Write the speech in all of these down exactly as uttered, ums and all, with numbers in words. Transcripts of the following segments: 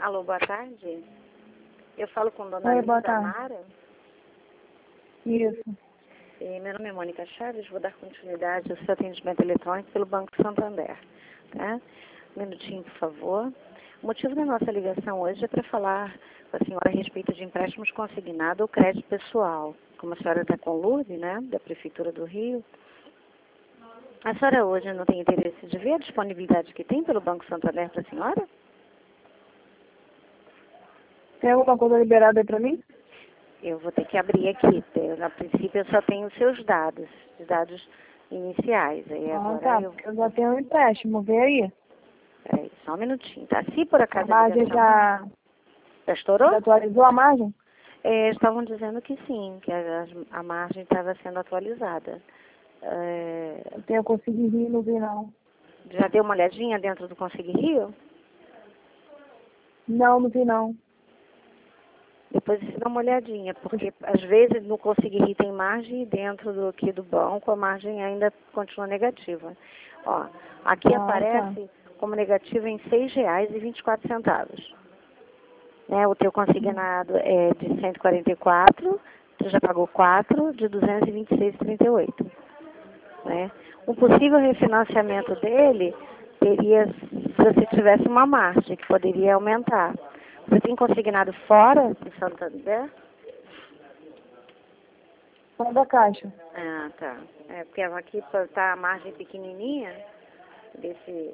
Alô, boa tarde. Eu falo com Dona Oi, boa Lisa tarde. Mara. Isso. E meu nome é Mônica Chaves, vou dar continuidade ao seu atendimento eletrônico pelo Banco Santander. Tá? Um minutinho, por favor. O motivo da nossa ligação hoje é para falar com a senhora a respeito de empréstimos consignados ou crédito pessoal. Como a senhora está com Lourdes, né, da Prefeitura do Rio, a senhora hoje não tem interesse de ver a disponibilidade que tem pelo Banco Santander para a senhora? Tem alguma coisa liberada aí pra mim? Eu vou ter que abrir aqui. Eu, a princípio eu só tenho os seus dados, os dados iniciais. Aí Ah, agora tá. eu... Porque eu já tenho um empréstimo. Vê aí. Peraí, só um minutinho, tá? Se por A acaso a margem ligação... já, Já estourou? já atualizou a margem? É, estavam dizendo que sim, que a, a margem estava sendo atualizada. É, Eu tenho conseguido rir, não vi não. já deu uma olhadinha dentro do Conseguir Rio? Não, não vi não. Depois você dá uma olhadinha, porque às vezes no Conseguir Rio tem margem e dentro do, aqui do banco a margem ainda continua negativa. Ó, aqui Ah, aparece como negativa em seis reais e vinte e quatro centavos. Né, o teu consignado é de cento e quarenta e quatro, você já pagou quatro, de duzentos e vinte e seis vírgula trinta e oito. Né? O possível refinanciamento dele teria, se você tivesse uma margem, que poderia aumentar. Você tem consignado fora de Santander? Fora da caixa. Ah, tá. É, porque aqui está a margem pequenininha desse...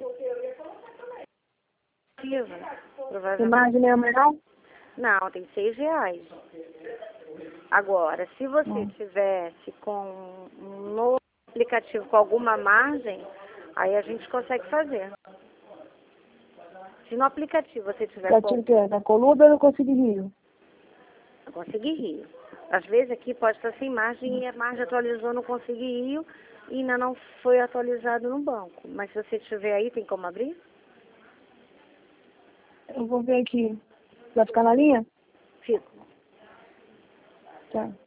Tem Provavelmente. margem nenhuma não? Não, tem seis reais. Agora, se você Não. tivesse com um novo aplicativo com alguma margem, aí a gente consegue fazer. Se no aplicativo você tiver Já com... tive o quê? Da Coluda ou eu consegui rir? Conseguir Rio. Às vezes aqui pode estar sem margem e a margem atualizou no Conseguir Rio e ainda não foi atualizado no banco. Mas se você tiver aí, tem como abrir? Eu vou ver aqui. Vai ficar na linha? Fico. Tá.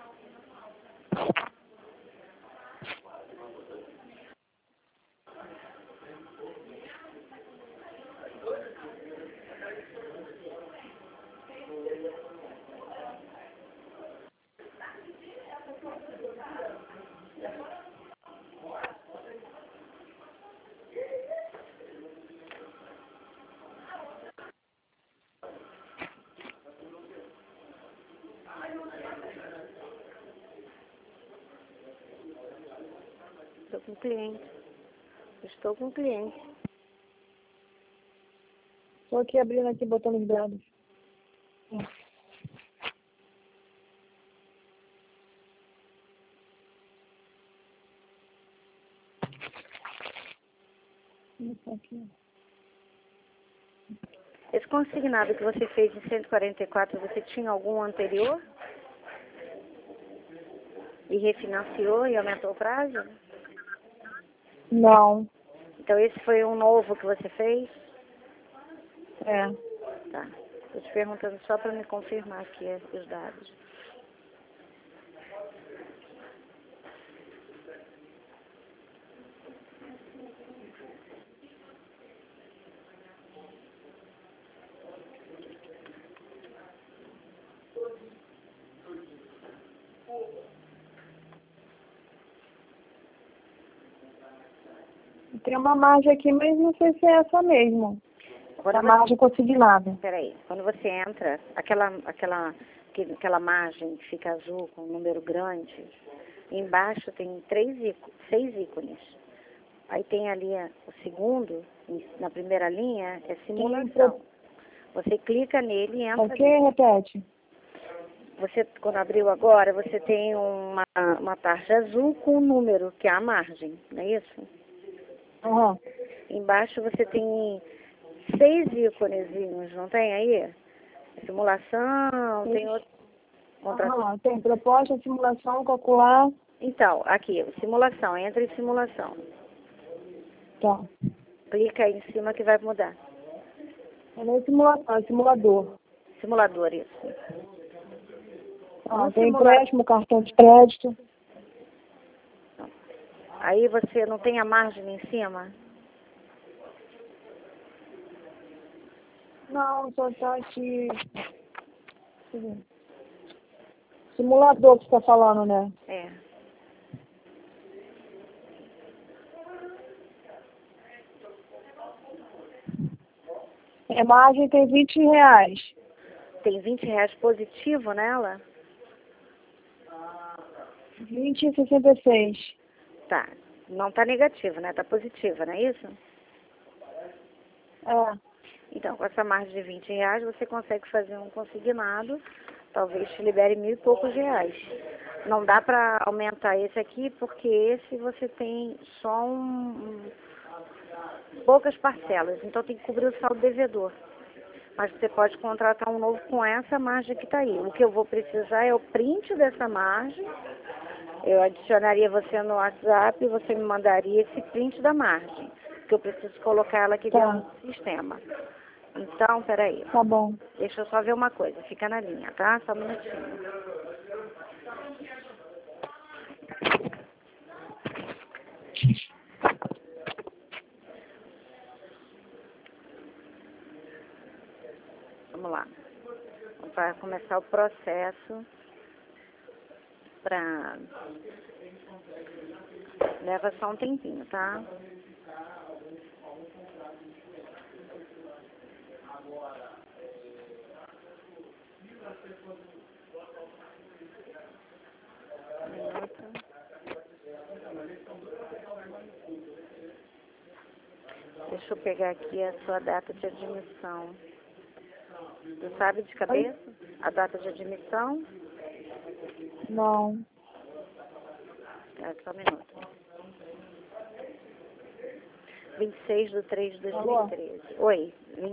Estou com cliente. Estou com cliente. Tô aqui abrindo aqui, botando os dados. Isso aqui. Esse consignado que você fez em cento e quarenta e quatro, você tinha algum anterior? E refinanciou e aumentou o prazo? Não. Então esse foi um novo que você fez? É. Tá. Estou te perguntando só para me confirmar aqui os dados. Tem uma margem aqui, mas não sei se é essa mesmo. Quando A você, margem consignada. peraí, quando você entra, aquela, aquela, que- aquela margem que fica azul com um número grande, embaixo tem três ícones, seis ícones. Aí tem ali a- o segundo, em- na primeira linha, é simulação. Você clica nele e entra Ok, ali. repete. Você, quando abriu agora, você tem uma, uma tarja azul com um número, que é a margem, não é isso? Aham. Embaixo você tem seis íconezinhos, não tem aí? Simulação, tem outro. Contra... Aham. Tem proposta, simulação, calcular. Então, aqui, simulação, entra em simulação. Tá. Clica aí em cima que vai mudar. Não é simulação, é simulador. Simulador, isso. Ah, No tem simula- empréstimo, cartão de crédito. Aí você não tem a margem em cima? Não, só tá aqui. Simulador que você tá falando, né? É. A margem tem vinte reais. Tem vinte reais positivo nela? vinte e sessenta e seis. Tá. Não tá negativo, né? Tá positivo, não é isso? É. Então, com essa margem de vinte reais, você consegue fazer um consignado, talvez te libere mil e poucos reais. Não dá para aumentar esse aqui, porque esse você tem só um, um, poucas parcelas, então tem que cobrir o saldo devedor. Mas você pode contratar um novo com essa margem que está aí. O que eu vou precisar é o print dessa margem. Eu adicionaria você no WhatsApp e você me mandaria esse print da margem, que eu preciso colocar ela aqui Tá. dentro do sistema. Então, peraí. Tá bom. Deixa eu só ver uma coisa. Fica na linha, tá? Só um minutinho. Vamos lá. Vai começar o processo para... Leva só um tempinho, tá? Um minuto. Deixa eu pegar aqui a sua data de admissão. Você sabe de cabeça a data de admissão? Não. É, só um minuto. vinte e seis de três de dois mil e treze. Oi.